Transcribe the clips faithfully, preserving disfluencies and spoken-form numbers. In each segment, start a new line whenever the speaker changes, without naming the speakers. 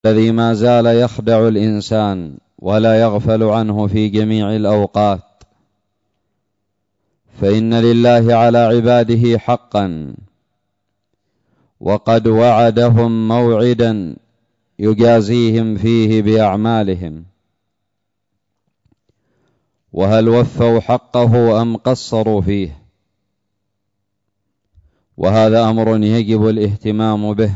الذي ما زال يخدع الإنسان ولا يغفل عنه في جميع الأوقات، فإن لله على عباده حقا، وقد وعدهم موعدا يجازيهم فيه بأعمالهم، وهل وفوا حقه أم قصروا فيه؟ وهذا أمر يجب الاهتمام به،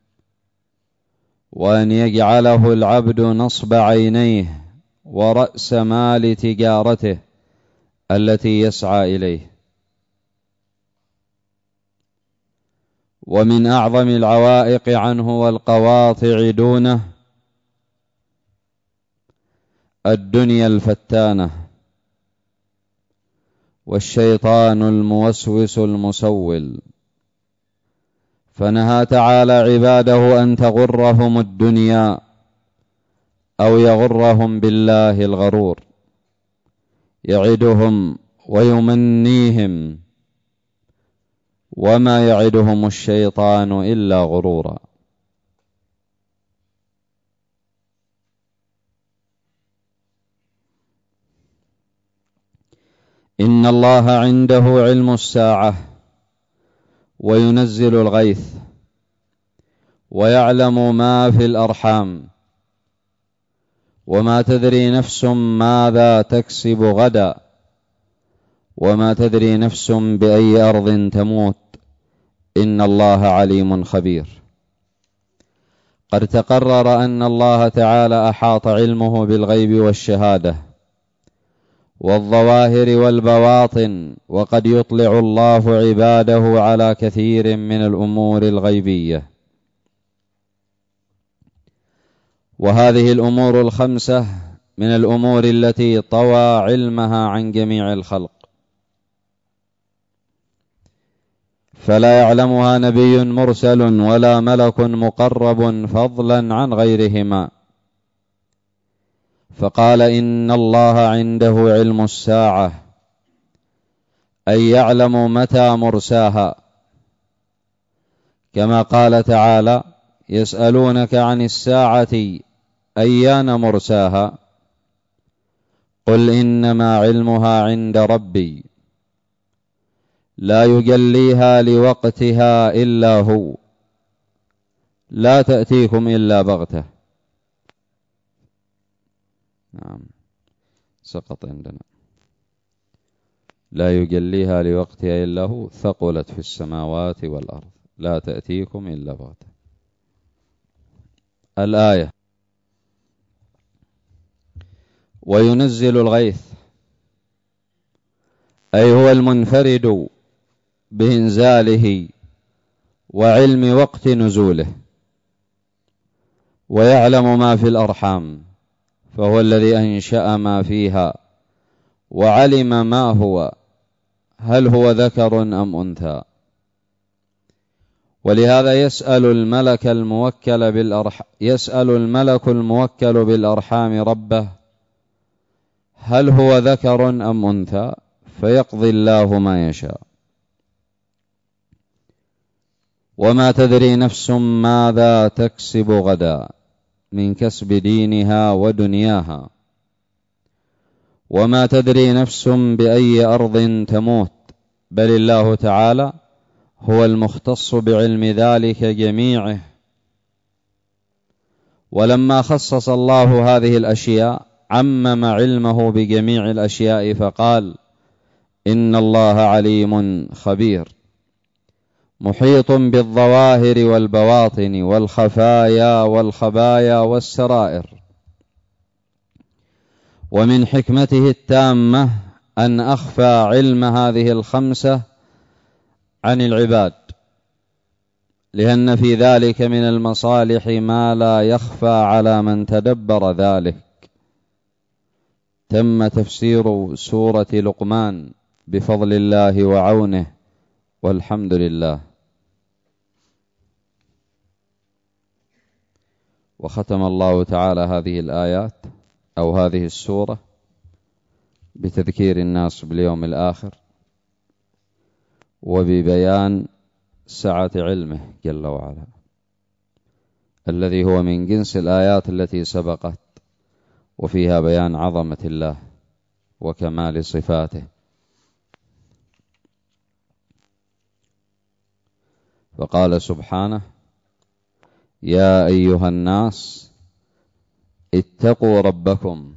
وأن يجعله العبد نصب عينيه ورأس مال تجارته التي يسعى إليه. ومن أعظم العوائق عنه والقواطع دونه الدنيا الفتانة والشيطان الموسوس المسول، فنهى تعالى عباده أن تغرهم الدنيا أو يغرهم بالله الغرور، يعدهم ويمنيهم، وما يعدهم الشيطان إلا غرورا. إن الله عنده علم الساعة وينزل الغيث ويعلم ما في الأرحام، وما تدري نفس ماذا تكسب غدا، وما تدري نفس بأي أرض تموت، إن الله عليم خبير. قد تقرر أن الله تعالى أحاط علمه بالغيب والشهادة والظواهر والبواطن، وقد يطلع الله عباده على كثير من الأمور الغيبية. وهذه الأمور الخمسة من الأمور التي طوى علمها عن جميع الخلق، فلا يعلمها نبي مرسل ولا ملك مقرب فضلا عن غيرهما. فقال إن الله عنده علم الساعة، أي يعلم متى مرساها، كما قال تعالى يسألونك عن الساعة أيان مرساها، قل إنما علمها عند ربي لا يجليها لوقتها إلا هو لا تأتيكم إلا بغتة. نعم سقط عندنا، لا يجليها لوقتها إلا هو ثقلت في السماوات والأرض لا تأتيكم إلا بغتة. الآية: وينزل الغيث، أي هو المنفرد بإنزاله وعلم وقت نزوله، ويعلم ما في الأرحام، فهو الذي أنشأ ما فيها وعلم ما هو، هل هو ذكر أم أنثى. ولهذا يسأل الملك الموكل بالأرحام يسأل الملك الموكل بالأرحام ربه هل هو ذكر أم أنثى، فيقضي الله ما يشاء. وما تدري نفس ماذا تكسب غدا من كسب دينها ودنياها، وما تدري نفس بأي أرض تموت، بل الله تعالى هو المختص بعلم ذلك جميعه. ولما خصص الله هذه الأشياء عمم علمه بجميع الأشياء، فقال إن الله عليم خبير، محيط بالظواهر والبواطن والخفايا والخبايا والسرائر. ومن حكمته التامة أن أخفى علم هذه الخمسة عن العباد، لأن في ذلك من المصالح ما لا يخفى على من تدبر ذلك. تم تفسير سورة لقمان بفضل الله وعونه، والحمد لله. وختم الله تعالى هذه الآيات أو هذه السورة بتذكير الناس باليوم الآخر، وببيان سعة علمه جل وعلا. الذي هو من جنس الآيات التي سبقت، وفيها بيان عظمة الله وكمال صفاته. فقال سبحانه: يا أيها الناس اتقوا ربكم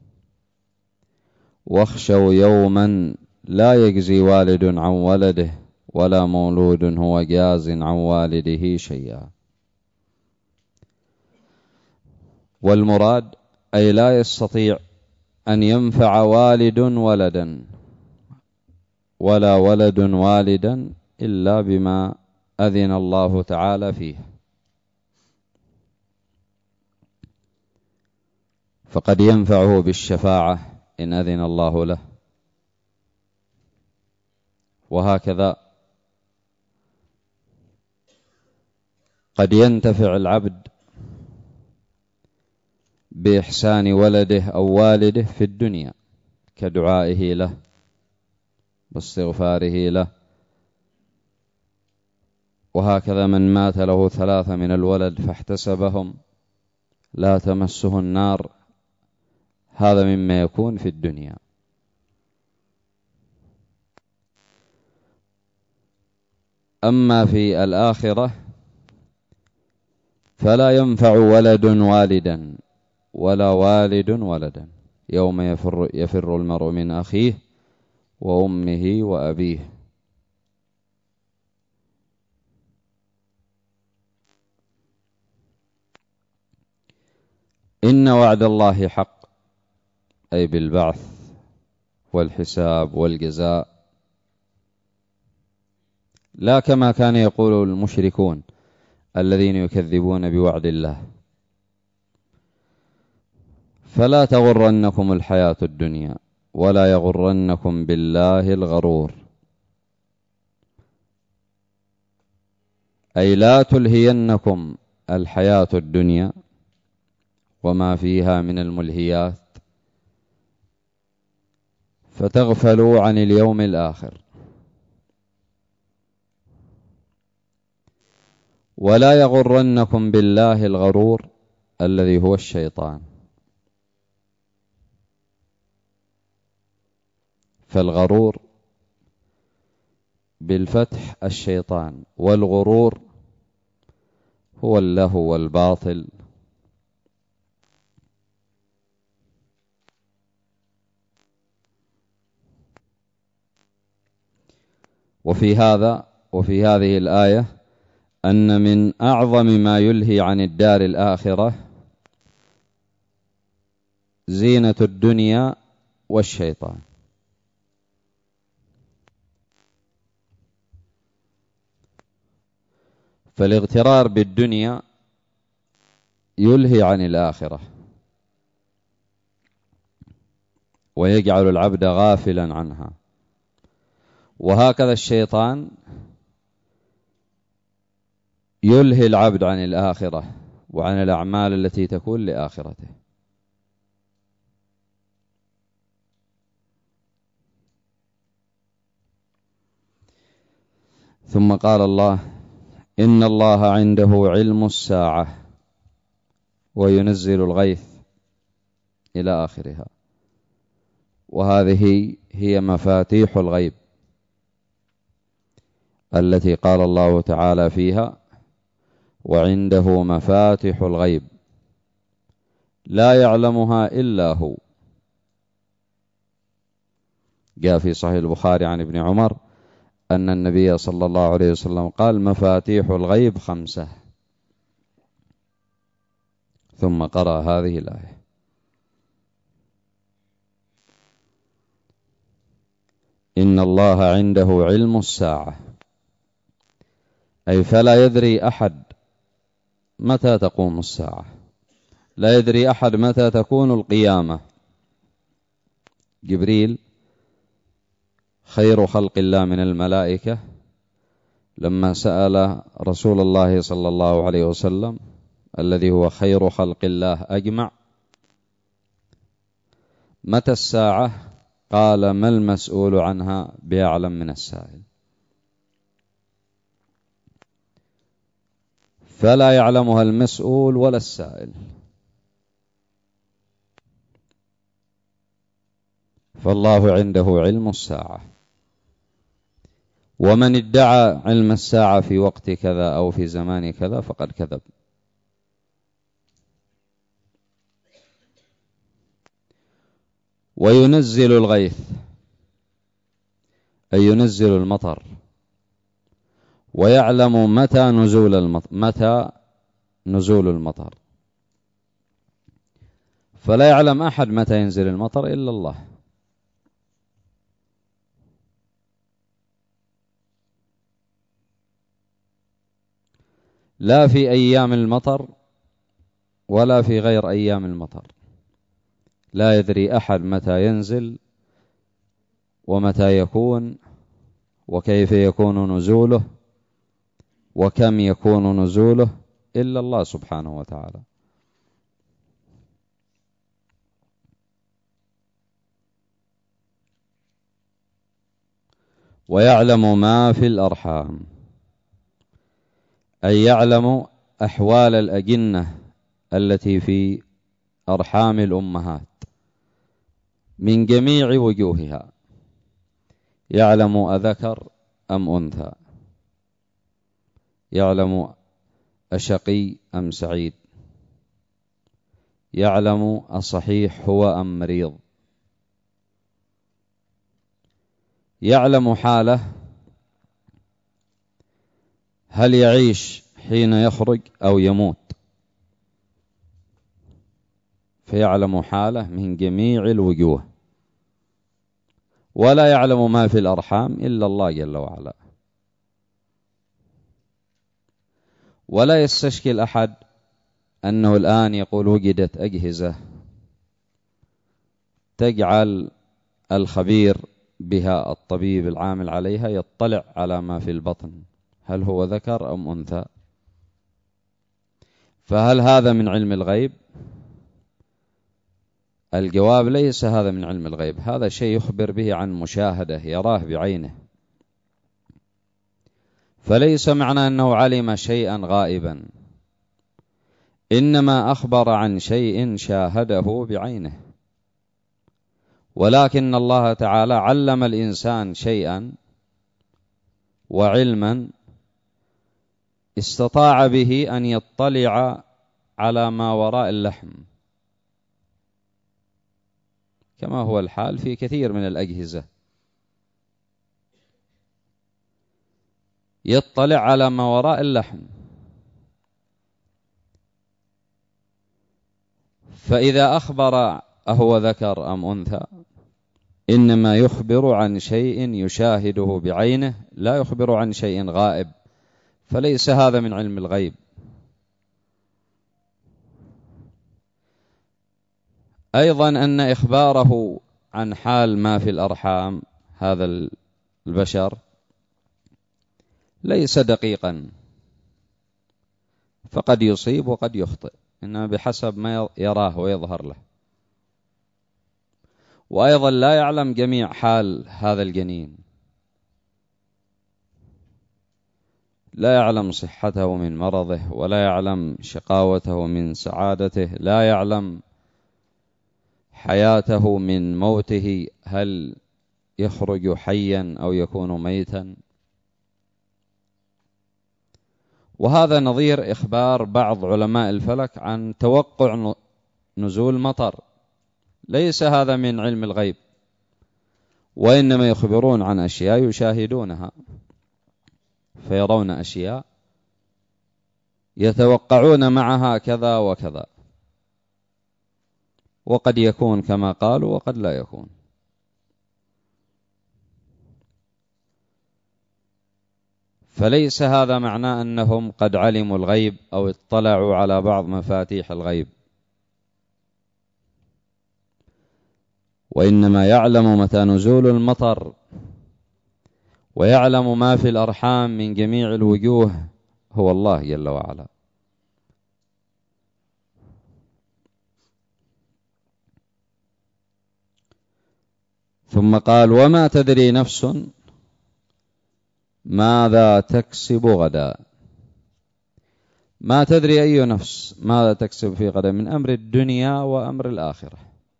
واخشوا يوما لا يجزي والد عن ولده ولا مولود هو جاز عن والده شيئا. والمراد أي لا يستطيع أن ينفع والد ولدا ولا ولد والدا إلا بما أذن الله تعالى فيه. فقد ينفعه بالشفاعة إن أذن الله له، وهكذا قد ينتفع العبد بإحسان ولده أو والده في الدنيا كدعائه له واستغفاره له. وهكذا من مات له ثلاثة من الولد فاحتسبهم لا تمسه النار، هذا مما يكون في الدنيا. أما في الآخرة فلا ينفع ولد والدا ولا والد ولدا، يوم يفر, يفر المرء من أخيه وأمه وأبيه. إن وعد الله حق، أي بالبعث والحساب والجزاء، لا كما كان يقول المشركون الذين يكذبون بوعد الله. فلا تغرنكم الحياة الدنيا ولا يغرنكم بالله الغرور، أي لا تلهينكم الحياة الدنيا وما فيها من الملهيات فتغفلوا عن اليوم الآخر. ولا يغرنكم بالله الغرور الذي هو الشيطان. فالغرور بالفتح الشيطان، والغرور هو اللهو والباطل. وفي هذا وفي هذه الآية أن من أعظم ما يلهي عن الدار الآخرة زينة الدنيا والشيطان. فالاغترار بالدنيا يلهي عن الآخرة ويجعل العبد غافلا عنها، وهكذا الشيطان يلهي العبد عن الآخرة وعن الأعمال التي تكون لآخرته. ثم قال الله: إن الله عنده علم الساعة وينزل الغيث إلى آخرها. وهذه هي مفاتيح الغيب التي قال الله تعالى فيها: وعنده مفاتح الغيب لا يعلمها إلا هو. جاء في صحيح البخاري عن ابن عمر أن النبي صلى الله عليه وسلم قال: مفاتيح الغيب خمسة، ثم قرأ هذه الآية. إن الله عنده علم الساعة، أي فلا يدري أحد متى تقوم الساعة، لا يدري أحد متى تكون القيامة. جبريل خير خلق الله من الملائكة لما سأل رسول الله صلى الله عليه وسلم الذي هو خير خلق الله أجمع: متى الساعة؟ قال: ما المسؤول عنها بأعلم من السائل. فلا يعلمها المسؤول ولا السائل. فالله عنده علم الساعة، ومن ادعى علم الساعة في وقت كذا أو في زمان كذا فقد كذب. وينزل الغيث أي ينزل المطر، ويعلم متى نزول المطر متى نزول المطر فلا يعلم أحد متى ينزل المطر إلا الله. لا في أيام المطر ولا في غير أيام المطر، لا يدري أحد متى ينزل ومتى يكون وكيف يكون نزوله وكم يكون نزوله إلا الله سبحانه وتعالى. ويعلم ما في الأرحام أي يعلم أحوال الأجنة التي في أرحام الأمهات من جميع وجوهها، يعلم أذكر أم أنثى، يعلم أشقي أم سعيد، يعلم أصحيح هو أم مريض، يعلم حاله هل يعيش حين يخرج أو يموت، فيعلم حاله من جميع الوجوه. ولا يعلم ما في الأرحام إلا الله جل وعلا. ولا يستشكل أحد أنه الآن يقول وجدت أجهزة تجعل الخبير بها الطبيب العامل عليها يطلع على ما في البطن هل هو ذكر أم أنثى، فهل هذا من علم الغيب؟ الجواب ليس هذا من علم الغيب، هذا شيء يخبر به عن مشاهدة يراه بعينه، فليس معنى أنه علم شيئا غائبا، إنما أخبر عن شيء شاهده بعينه. ولكن الله تعالى علم الإنسان شيئا وعلما استطاع به أن يطلع على ما وراء اللحم، كما هو الحال في كثير من الأجهزة، يطلع على ما وراء اللحم. فإذا أخبر أهو ذكر أم أنثى إنما يخبر عن شيء يشاهده بعينه، لا يخبر عن شيء غائب، فليس هذا من علم الغيب. أيضا أن إخباره عن حال ما في الأرحام هذا البشر ليس دقيقا، فقد يصيب وقد يخطئ، إنما بحسب ما يراه ويظهر له. وأيضا لا يعلم جميع حال هذا الجنين، لا يعلم صحته من مرضه، ولا يعلم شقاوته من سعادته، لا يعلم حياته من موته، هل يخرج حيا أو يكون ميتا. وهذا نظير إخبار بعض علماء الفلك عن توقع نزول مطر، ليس هذا من علم الغيب، وإنما يخبرون عن أشياء يشاهدونها، فيرون أشياء يتوقعون معها كذا وكذا، وقد يكون كما قالوا وقد لا يكون. فليس هذا معناه أنهم قد علموا الغيب أو اطلعوا على بعض مفاتيح الغيب، وإنما يعلم متى نزول المطر ويعلم ما في الأرحام من جميع الوجوه هو الله جل وعلا. ثم قال وما تدري نفس ماذا تكسب غدا. ما تدري أي نفس ماذا تكسب في غد، من أمر الدنيا وأمر الآخرة.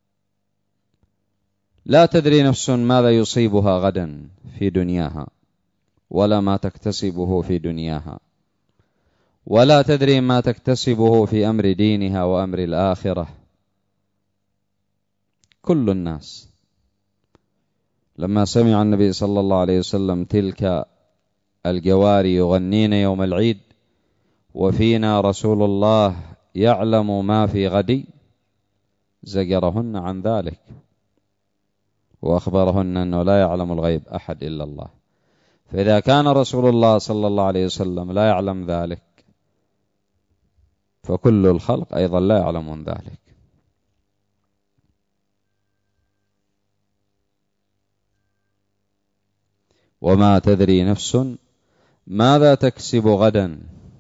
لا تدري نفس ماذا يصيبها غدا في دنياها، ولا ما تكتسبه في دنياها، ولا تدري ما تكتسبه في أمر دينها وأمر الآخرة. كل الناس لما سمع النبي صلى الله عليه وسلم تلك الجواري يغنين يوم العيد وفينا رسول الله يعلم ما في غد، زجرهن عن ذلك وأخبرهن أنه لا يعلم الغيب أحد إلا الله. فإذا كان رسول الله صلى الله عليه وسلم لا يعلم ذلك، فكل الخلق أيضا لا يعلمون ذلك. وما تدري نفس ماذا تكسب غدا،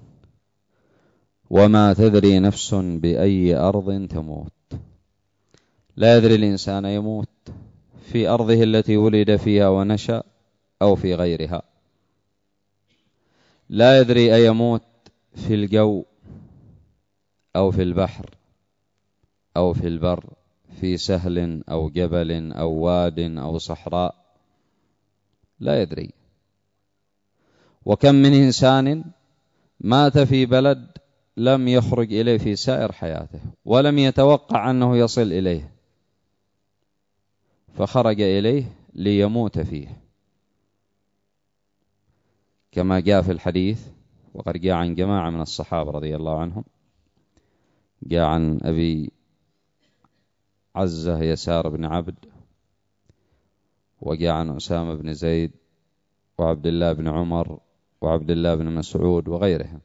وما تدري نفس بأي أرض تموت. لا يدري الإنسان يموت في أرضه التي ولد فيها ونشأ أو في غيرها. لا يدري أيموت في الجو أو في البحر أو في البر، في سهل أو جبل أو واد أو صحراء، لا يدري. وكم من إنسان مات في بلد لم يخرج إليه في سائر حياته، ولم يتوقع أنه يصل إليه، فخرج إليه ليموت فيه، كما جاء في الحديث وقد جاء عن جماعة من الصحابة رضي الله عنهم. جاء عن أبي عزة يسار بن عبد، وجاء عن أسامة بن زيد وعبد الله بن عمر وعبد الله بن مسعود وغيرهم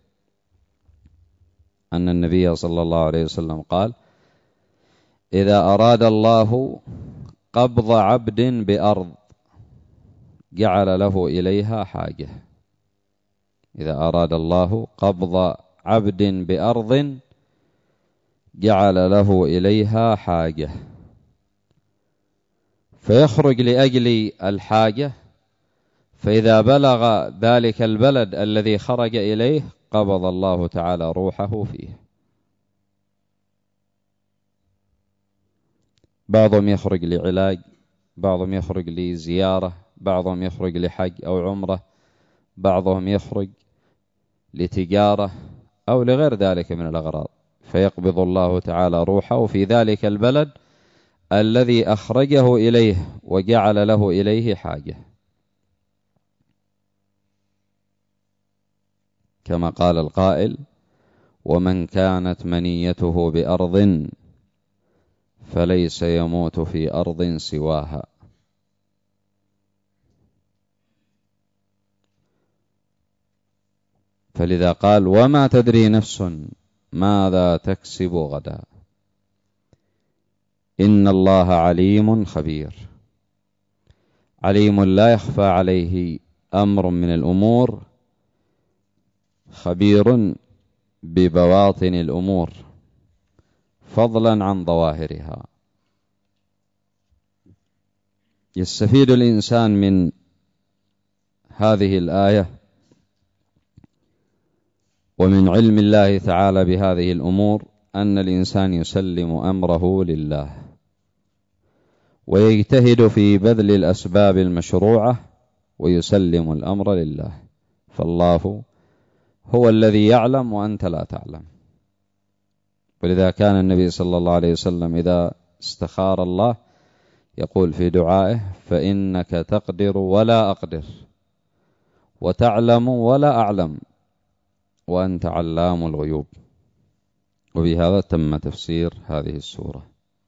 أن النبي صلى الله عليه وسلم قال: إذا أراد الله قبض عبد بأرض جعل له إليها حاجة. إذا أراد الله قبض عبد بأرض جعل له إليها حاجة، فيخرج لأجل الحاجة، فإذا بلغ ذلك البلد الذي خرج إليه قبض الله تعالى روحه فيه. بعضهم يخرج لعلاج، بعضهم يخرج لزيارة، بعضهم يخرج لحج أو عمرة، بعضهم يخرج لتجارة أو لغير ذلك من الأغراض، فيقبض الله تعالى روحه في ذلك البلد الذي أخرجه إليه وجعل له إليه حاجة، كما قال القائل: ومن كانت منيته بأرض فليس يموت في أرض سواها. فلذا قال: وما تدري نفس ماذا تكسب غدا، إن الله عليم خبير. عليم لا يخفى عليه أمر من الأمور، خبير ببواطن الأمور فضلا عن ظواهرها. يستفيد الإنسان من هذه الآية ومن علم الله تعالى بهذه الأمور أن الإنسان يسلم أمره لله، ويجتهد في بذل الأسباب المشروعة ويسلم الأمر لله، فالله هو الذي يعلم وأنت لا تعلم. ولذا كان النبي صلى الله عليه وسلم إذا استخار الله يقول في دعائه: فإنك تقدر ولا أقدر، وتعلم ولا أعلم، وأنت علام الغيوب. وبهذا تم تفسير هذه السورة.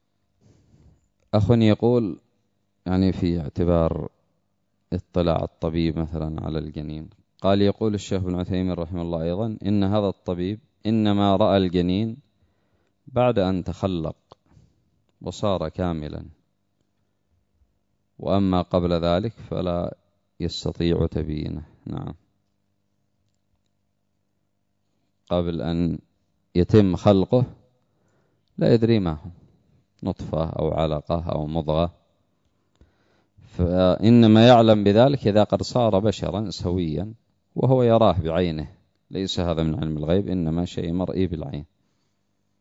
أخ يقول يعني في اعتبار اطلاع الطبيب مثلا على الجنين، قال: يقول الشيخ ابن عثيمين رحمه الله أيضا إن هذا الطبيب إنما رأى الجنين بعد أن تخلق وصار كاملا، وأما قبل ذلك فلا يستطيع تبيينه. نعم، قبل أن يتم خلقه لا يدري ما هو، نطفة أو علقة أو مضغة، فإنما يعلم بذلك إذا قد صار بشرا سويا وهو يراه بعينه ليس هذا من علم الغيب، إنما شيء مرئي بالعين.